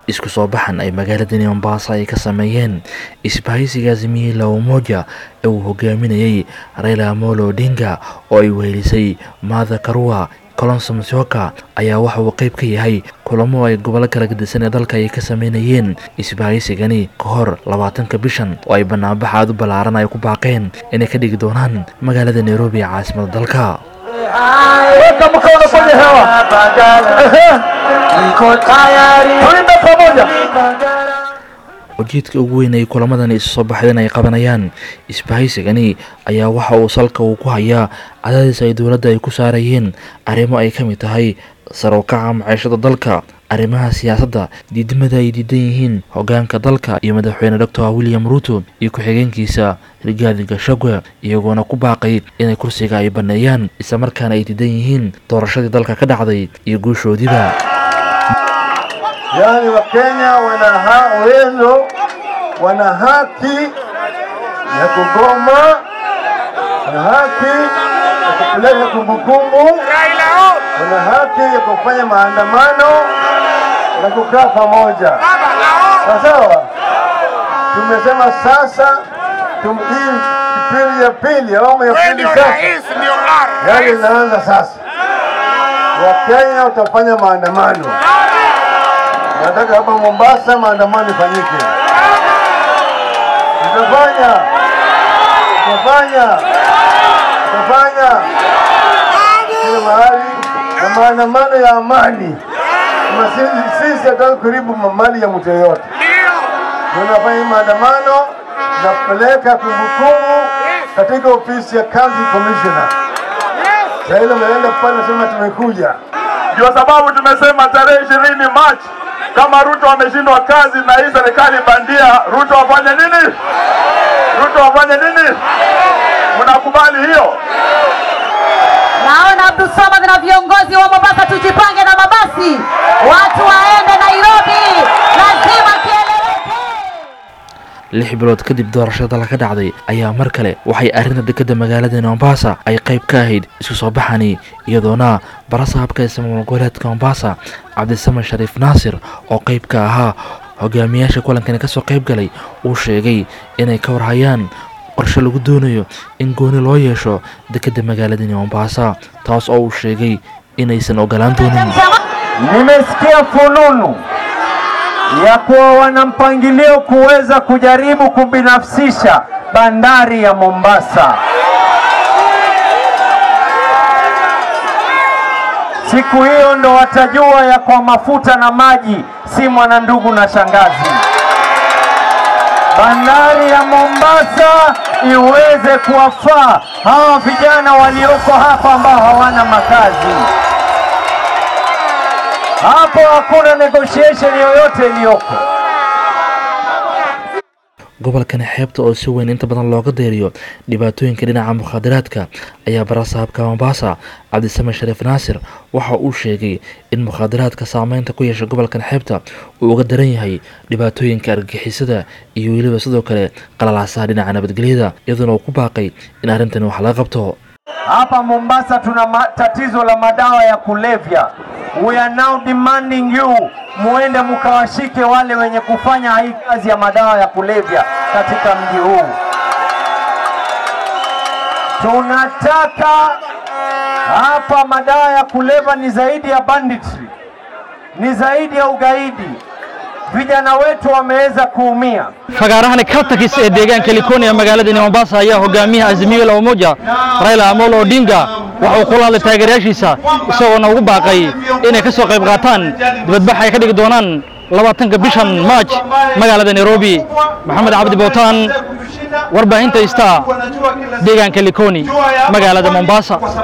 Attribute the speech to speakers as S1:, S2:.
S1: isku soo baxan ay magaalada Mombasa ay ka sameeyeen isbahaysiga Azimio la Umoja ee uu hogaaminayay Raila Amolo Odinga oo ay weelisay Martha Karua. Kalonzo Musyoka ayaa waxa uu qayb ka yahay kulamo ay gobolka kala gedisan ee dalka ay ka sameeyeen isbahaysigani ka hor 20 bishan oo ay banaanbax aad u balaaran ay ku baaqeen inay ka dhigi doonaan magaalada Nairobi caasimadda dalka. Ujeedka ugu weyn ee kulamadan soo baxeen ay qabanayaan isbahaysigani ayaa waxa uu salka ku hayaa cadaadis ay dawladda ay ku saarayeen arrimo ay kamid tahay sare u kaca maciishada dalka, arrimaha siyaasadda, diidmada ay diidan yihiin hoggaanka dalka iyo madaxweyne Dr. William Ruto iyo ku-xigeenkiisa Rigathi Gachagua, iyagoona ku baaqay inay kursiga ay baneeyaan isla markaana ay diidan yihiin doorashadii dalka ka dhacday iyo guushoodiba.
S2: Yani Wakenya wana haki ya kugoma, wana haki ya kupeleka kumbukumbu, wana haki ya kufanya maandamano na kukaa pamoja. Sawa? Tumesema sasa hii kipindi ya pili, awamu ya pili sasa. Yani inaanza sasa. Wakenya watafanya maandamano. Nataka hapa Mombasa maandamano ifanyike. Tutafanya kila mahali na maandamano ya amani. Sisi hatutaki kuharibu mali ya mtu yoyote. Tunafanya maandamano na kupeleka kumbukumbu katika ofisi ya County Commissioner. Sasa ile mnaenda pale nasema tumekuja.
S3: Ndio sababu tumesema tarehe 20 Machi kama Ruto ameshindwa kazi na hii serikali bandia, Ruto afanye nini? Mnakubali hiyo?
S4: Naona Abdul Samad na viongozi wa Mombasa tujipange na mabasi. Watu waende Nairobi. Lazima kieleweke.
S1: 6 bilood kadib doorashada la ka dhacday ayaa mar kale waxay arrinta dekedda magaalada Mombasa ay qayb ka ahayd isku soo baxani iyadoona barasaabka ismaamul goboleedka Mombasa Cabdisamed Sharif Naasir oo qayb ka ahaa hogaamiyaasha kulankan ka soo qayb galay uu sheegay inay ka warhayaan qorshe lagu doonayo in gooni loo yeesho dekedda magaalada Mombasa, taas oo uu sheegay inaysan ogolaan doonin.
S2: Nimesikia fununu ya kuwa wana mpangilio kuweza kujaribu kubinafsisha bandari ya Mombasa. Siku hiyo ndo watajua ya kwa mafuta na maji si mwana ndugu na shangazi. Bandari ya Mombasa iweze kuwafaa hawa vijana walioko hapa ambao hawana makazi. Hapo hakuna negotiation yoyote iliyoko.
S1: gobolkan xeebta oo si weyn inta badan looga deeriyo dhibaatooyinka dhinaca mukhaadaraadka ayaa barasaabka Mombasa Cabdisamed Sharif Naasir waxa uu sheegay in mukhaadaraadka saameynta ku yeesha gobolkan xeebta uu uga daran yahay dhibaatooyinka argagixisada iyo weliba sidoo kale qalalaasaha dhinaca nabadgelyada, iyadoo uu ku baaqay in arrintan wax laga qabto.
S2: Hapa Mombasa tuna tatizo la madawa ya kulevya. We are now demanding you muende mkawashike wale wenye kufanya hii kazi ya madawa ya kulevya katika mji huu. Tunataka hapa madawa ya kulevya ni zaidi ya banditry, ni zaidi ya ugaidi. Vijana wetu wameweza kuumia.
S5: Fagaarahan Kaltakis ee deegaanka Likoni ee magaalada Mombasa ayaa hogaamiyaha Azimio la Umoja Raila Amolo Odinga waxa uu kula taageerayaashiisa isagoo ugu baaqay inay ka soo qayb qaataan dibadbax ay ka dhigi doonaan 20 bishan March magaalada Nairobi. Maxamed Cabdi Bootaan, warbaahinta Star, deegaanka Likoni magaalada Mombasa.